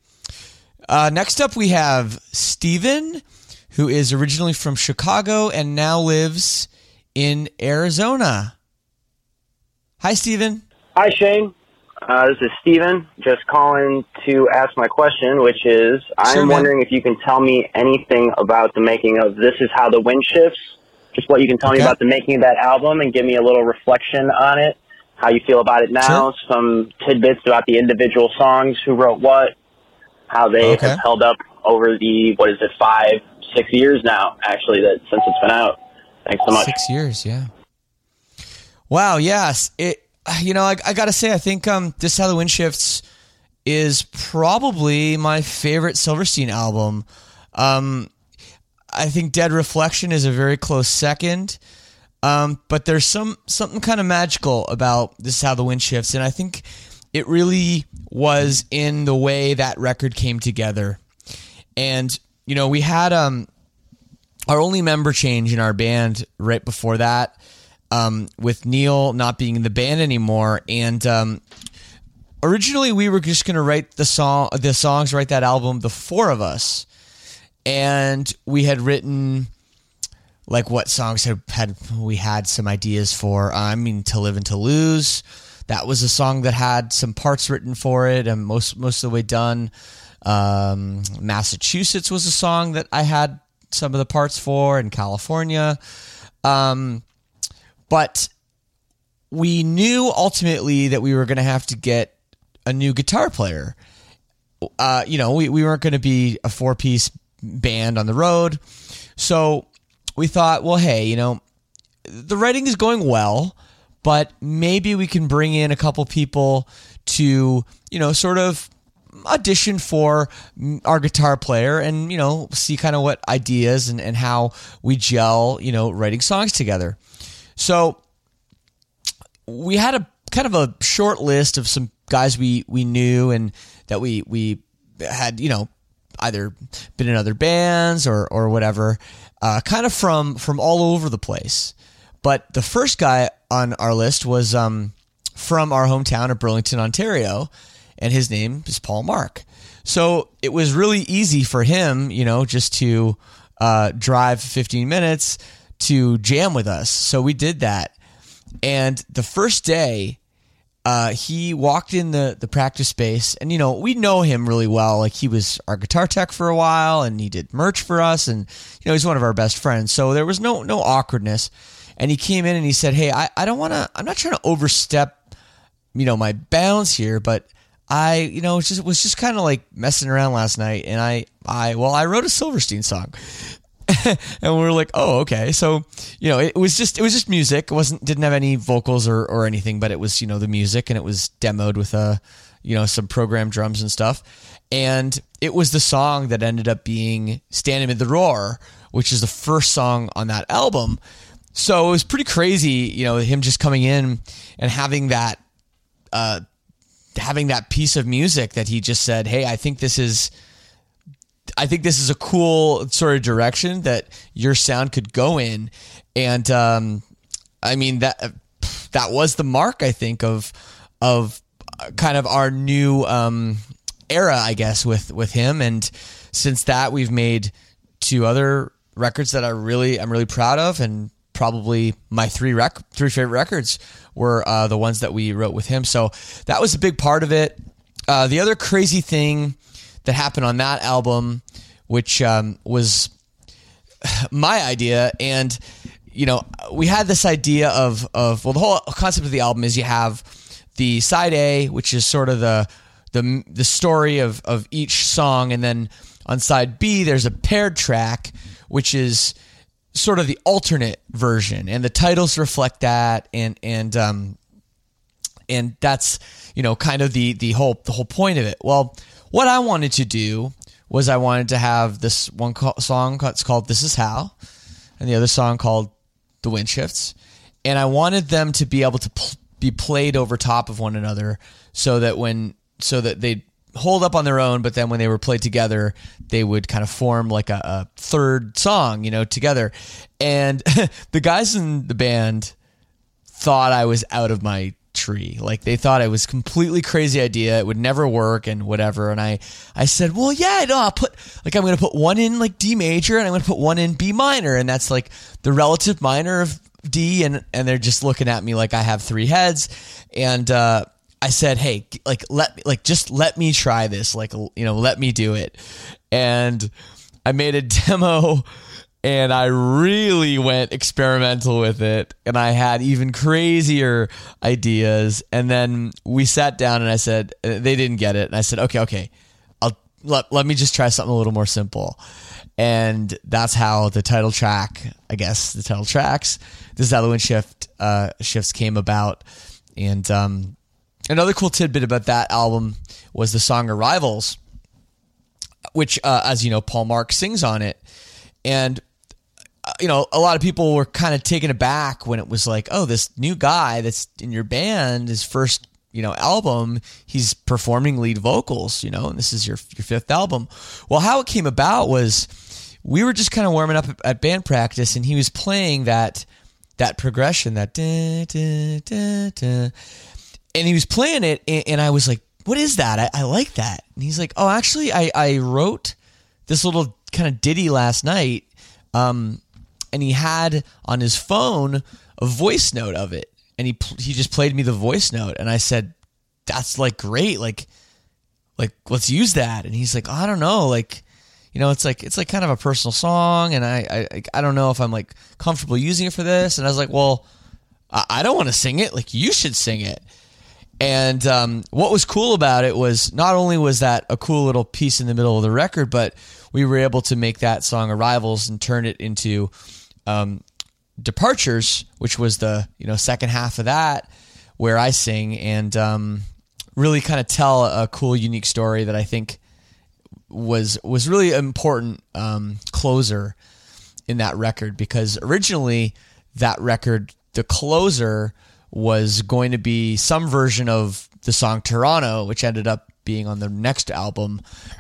Next up, we have Steven, who is originally from Chicago and now lives in Arizona. Hi, Steven. Hi, Shane. This is Steven, just calling to ask my question, which is, I'm wondering if you can tell me anything about the making of This Is How the Wind Shifts, just what you can tell me about the making of that album, and give me a little reflection on it, how you feel about it now, some tidbits about the individual songs, who wrote what, how they have held up over the, 5-6 years now, actually, since it's been out. Thanks so much. 6 years, yeah. Wow, yes. I got to say, I think This Is How the Wind Shifts is probably my favorite Silverstein album. I think Dead Reflection is a very close second. But there's something kind of magical about This Is How the Wind Shifts, and I think it really was in the way that record came together. And, we had our only member change in our band right before that, with Neil not being in the band anymore. And originally we were just going to write the songs, write that album, the four of us. And we had written, like, what songs we had some ideas for. To Live and to Lose. That was a song that had some parts written for it and most of the way done. Massachusetts was a song that I had some of the parts for, in California. But we knew ultimately that we were going to have to get a new guitar player. We weren't going to be a 4-piece band on the road. So we thought, well, hey, the writing is going well, but maybe we can bring in a couple people to, sort of audition for our guitar player and, see kind of what ideas and how we gel, writing songs together. So we had a kind of a short list of some guys we knew and that we had, either been in other bands or whatever, kind of from all over the place. But the first guy on our list was from our hometown of Burlington, Ontario, and his name is Paul Mark. So it was really easy for him, just to drive 15 minutes to jam with us. So we did that. And the first day, he walked in the practice space, and we know him really well. Like, he was our guitar tech for a while, and he did merch for us, and he's one of our best friends. So there was no awkwardness. And he came in and he said, "Hey, I'm not trying to overstep, my bounds here, but I was just kind of like messing around last night, and I wrote a Silverstein song." And we were like, "Oh, okay." So, it was just music. It didn't have any vocals or anything, but it was, the music, and it was demoed with some programmed drums and stuff. And it was the song that ended up being Stand Amid the Roar, which is the first song on that album. So it was pretty crazy, him just coming in and having that piece of music that he just said, "Hey, I think this is a cool sort of direction that your sound could go in." And that was the mark, I think, of kind of our new era, I guess, with him. And since that, we've made 2 other records that I'm really proud of, and probably my 3 favorite records were the ones that we wrote with him. So that was a big part of it. The other crazy thing that happened on that album, which was my idea, and we had this idea of the whole concept of the album is you have the side A, which is sort of the story of each song, and then on side B there's a paired track, which is sort of the alternate version, and the titles reflect that, and that's kind of the whole point of it. Well, what I wanted to do was I wanted to have this one song that's called "This Is How," and the other song called "The Wind Shifts," and I wanted them to be able to be played over top of one another, so that they'd hold up on their own, but then when they were played together, they would kind of form like a third song, together. And the guys in the band thought I was out of my tree. Like, they thought it was completely crazy idea. It would never work and whatever. And I said, well, yeah, no, I'm going to put one in like D major, and I'm going to put one in B minor. And that's like the relative minor of D. And they're just looking at me like I have 3 heads. And, I said, "Hey, just let me try this. Let me do it." And I made a demo, and I really went experimental with it, and I had even crazier ideas. And then we sat down, and I said, they didn't get it, and I said, okay, let me just try something a little more simple. And that's how the title tracks, "This Is How the Wind Shifts" came about. And another cool tidbit about that album was the song "Arrivals," which, as you know, Paul Mark sings on it. And, a lot of people were kind of taken aback when it was like, oh, this new guy that's in your band, his first, album, he's performing lead vocals, and this is your 5th album. Well, how it came about was we were just kind of warming up at band practice, and he was playing that progression, that da, da, da, da. And he was playing it, and I was like, what is that? I like that. And he's like, oh, actually, I wrote this little kind of ditty last night. And he had on his phone a voice note of it. And he just played me the voice note. And I said, that's like great. Like let's use that. And he's like, oh, I don't know. Like, you know, it's like kind of a personal song. And I don't know if I'm like comfortable using it for this. And I was like, well, I don't want to sing it. Like, you should sing it. And what was cool about it was not only was that a cool little piece in the middle of the record, but we were able to make that song Arrivals and turn it into Departures, which was the second half of that, where I sing and really kind of tell a cool, unique story that I think was really an important closer in that record, because originally that record, the closer, was going to be some version of the song Toronto, which ended up being on the next album.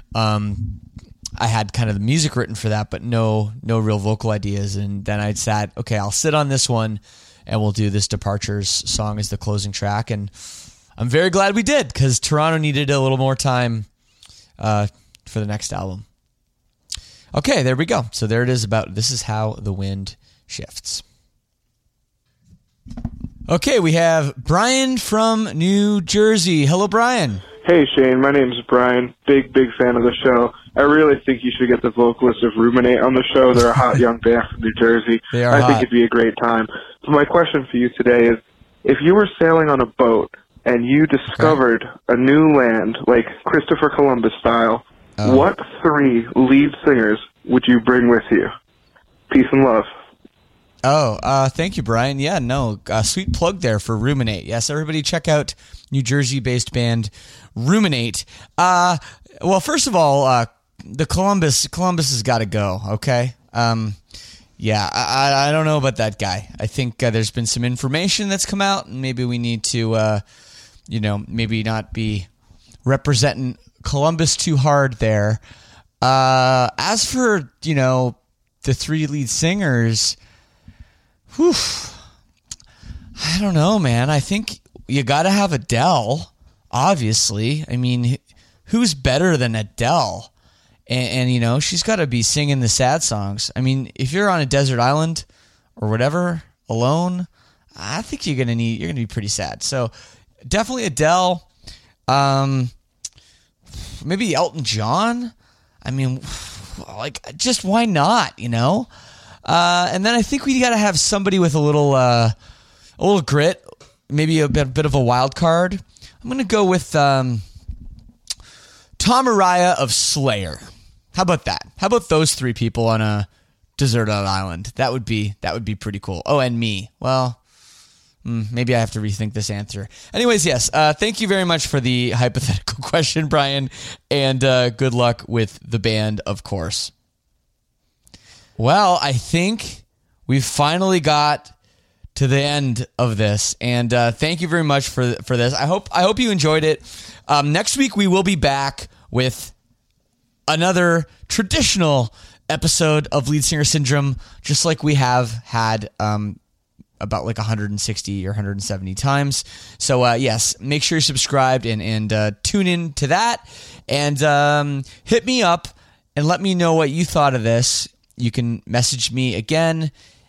I had kind of the music written for that, but no real vocal ideas. And then I sat, okay, I'll sit on this one and we'll do this Departures song as the closing track. And I'm very glad we did, because Toronto needed a little more time for the next album. Okay, there we go. So there it is about This Is How the Wind Shifts. Okay, we have Brian from New Jersey. Hello, Brian. Hey, Shane. My name's Brian. Big fan of the show. I really think you should get the vocalists of Ruminate on the show. They're a hot young band from New Jersey. They are I hot. think it'd be a great time. So my question for you today is, if you were sailing on a boat and you discovered a new land, like Christopher Columbus style, what 3 lead singers would you bring with you? Peace and love. Oh, thank you, Brian. Yeah, no, sweet plug there for Ruminate. Yes, everybody check out New Jersey-based band Ruminate. Well, first of all, the Columbus has got to go, okay? Yeah, I don't know about that guy. I think there's been some information that's come out, and maybe we need to, maybe not be representing Columbus too hard there. As for, the 3 lead singers, whew, I don't know, man. I think you got to have Adele, obviously. I mean, who's better than Adele? And she's got to be singing the sad songs. I mean, if you're on a desert island or whatever, alone, I think you're gonna be pretty sad. So definitely Adele. Maybe Elton John. I mean, like, just why not? And then I think we got to have somebody with a little grit, maybe a bit of a wild card. I'm going to go with Tom Araya of Slayer. How about that? How about those 3 people on a deserted island? That would be pretty cool. Oh, and me. Well, maybe I have to rethink this answer. Anyways, yes. Thank you very much for the hypothetical question, Brian, and good luck with the band, of course. Well, I think we've finally got to the end of this, and thank you very much for this. I hope you enjoyed it. Next week we will be back with another traditional episode of Lead Singer Syndrome, just like we have had about like 160 or 170 times. So yes, make sure you're subscribed and tune in to that, and hit me up and let me know what you thought of this. You can message me again,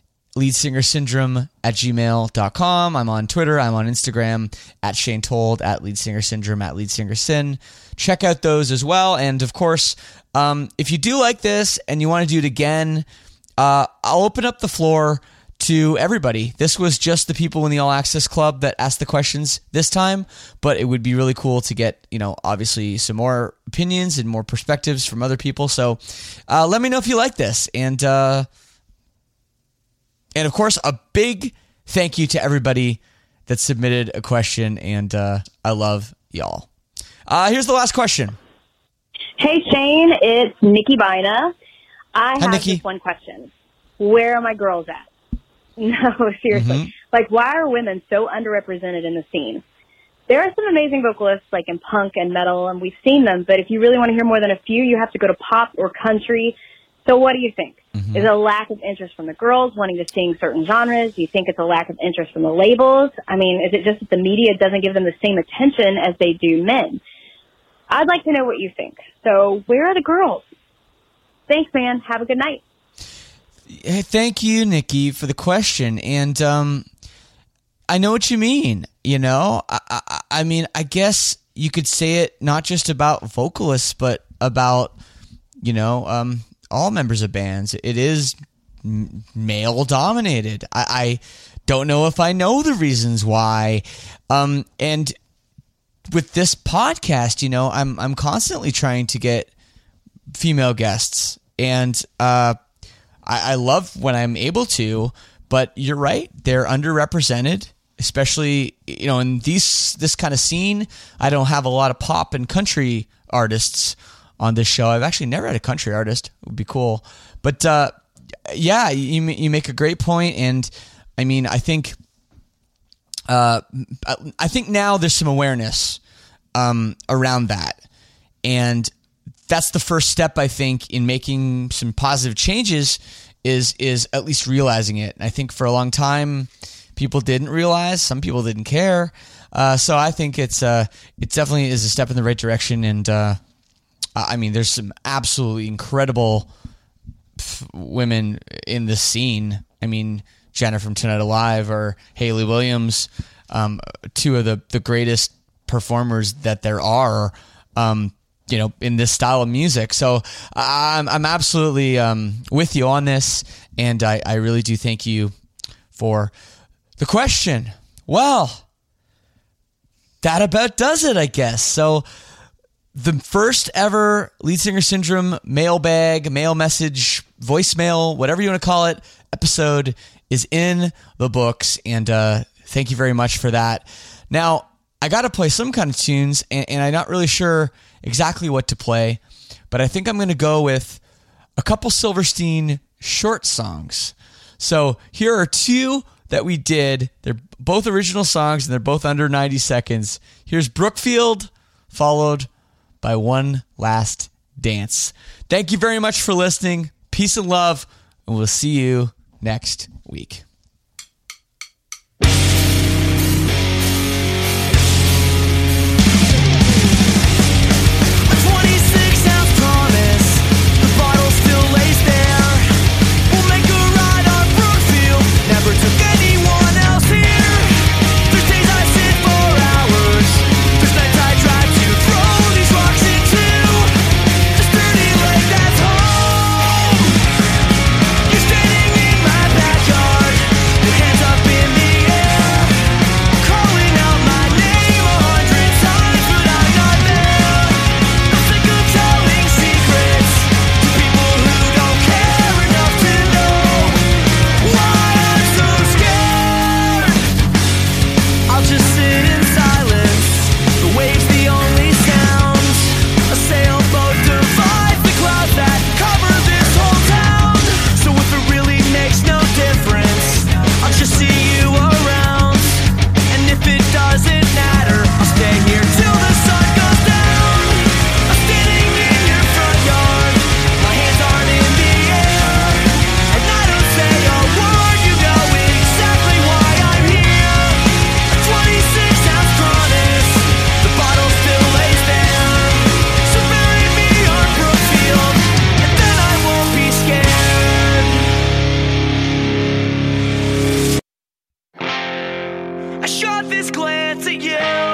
leadsingersyndrome@gmail.com. I'm on Twitter. I'm on Instagram at Shane Told, at leadsingersyndrome, at leadsingersyn. Check out those as well. And of course, if you do like this and you want to do it again, I'll open up the floor to everybody. This was just the people in the All Access Club that asked the questions this time, but it would be really cool to get, obviously some more opinions and more perspectives from other people. So let me know if you like this. And of course, a big thank you to everybody that submitted a question, and I love y'all. Here's the last question. Hey, Shane, it's Nikki Bina. I have Nikki. just one question. Where are my girls at? No, seriously. Like, why are women so underrepresented in the scene? There are some amazing vocalists, like in punk and metal, and we've seen them, but if you really want to hear more than a few, you have to go to pop or country. So what do you think? Is it a lack of interest from the girls wanting to sing certain genres? Do you think it's a lack of interest from the labels? I mean, is it just that the media doesn't give them the same attention as they do men? I'd like to know what you think. So where are the girls? Thanks, man. Have a good night. Hey, thank you, Nikki, for the question. And I know what you mean. You know, I mean, I guess you could say it not just about vocalists, but about, you know, all members of bands. It is male dominated. I don't know if I know the reasons why. And with this podcast, you know, I'm constantly trying to get female guests, and I love when I'm able to, but you're right, they're underrepresented, especially, you know, in this kind of scene. I don't have a lot of pop and country artists on this show. I've actually never had a country artist. It would be cool. But yeah, you make a great point, and I mean, I think now there's some awareness around that, and that's the first step, I think, in making some positive changes is at least realizing it. And I think for a long time, people didn't realize, some people didn't care. So I think it definitely is a step in the right direction. And I mean, there's some absolutely incredible women in this scene. I mean, Jenna from Tonight Alive or Hayley Williams, two of the greatest performers that there are, you know, in this style of music. So I'm absolutely with you on this, and I really do thank you for the question. Well, that about does it, I guess. So the first ever Lead Singer Syndrome mailbag, mail message, voicemail, whatever you want to call it, episode is in the books, and thank you very much for that. Now, I got to play some kind of tunes, and I'm not really sure exactly what to play, but I think I'm going to go with a couple Silverstein short songs. So here are two that we did. They're both original songs, and they're both under 90 seconds. Here's Brookfield, followed by One Last Dance. Thank you very much for listening. Peace and love, and we'll see you next week. I shot this glance at you.